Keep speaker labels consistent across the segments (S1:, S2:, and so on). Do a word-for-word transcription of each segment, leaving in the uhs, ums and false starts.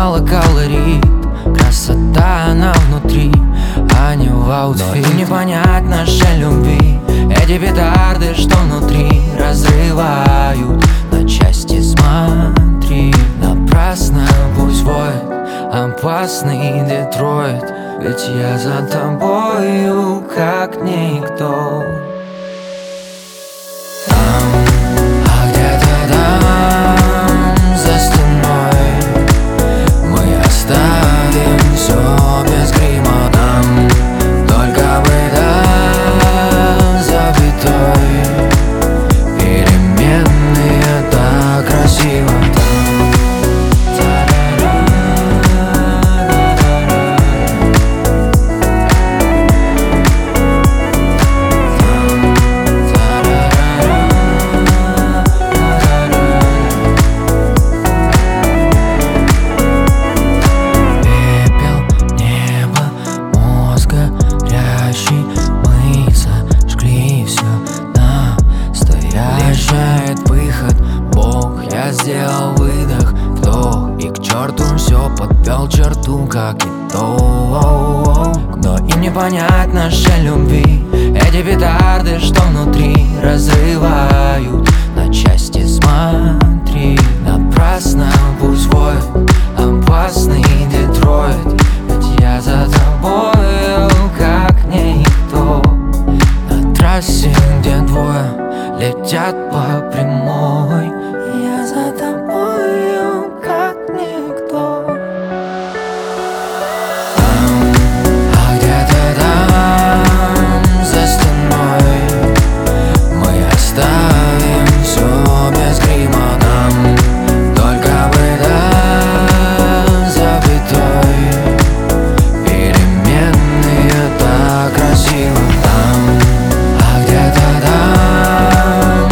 S1: мало калорий, красота она внутри, а не в аутфите. Но не понять нашей любви, эти петарды, что внутри, разрывают на части. Смотри, напрасно пусть воет опасный Детройт, ведь я за тобою как никто. Выход, Бог, я сделал выдох, вдох, и к черту все подвел черту, как и то. Но им не понять нашей любви, эти петарды, что внутри, разрывают на части. Смотри, напрасно пусть воет опасный Детройт, ведь я за тобою как никто. На трассе, где двое летят по прямой, я за тобою как никто. Там, а где-то там, за стеной, мы оставим все без грима. Нам только бы до запятой, переменные так красиво. Там, а где-то там,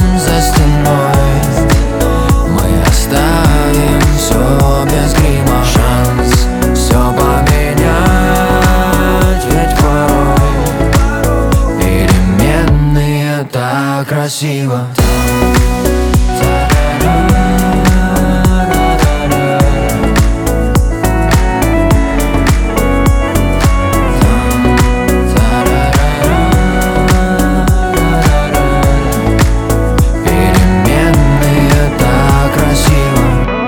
S1: красиво. Переменные так красиво.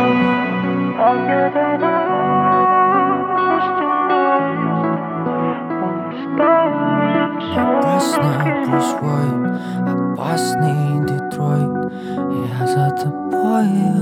S1: Опасно пусть воет опасный Детройт, я за тобой.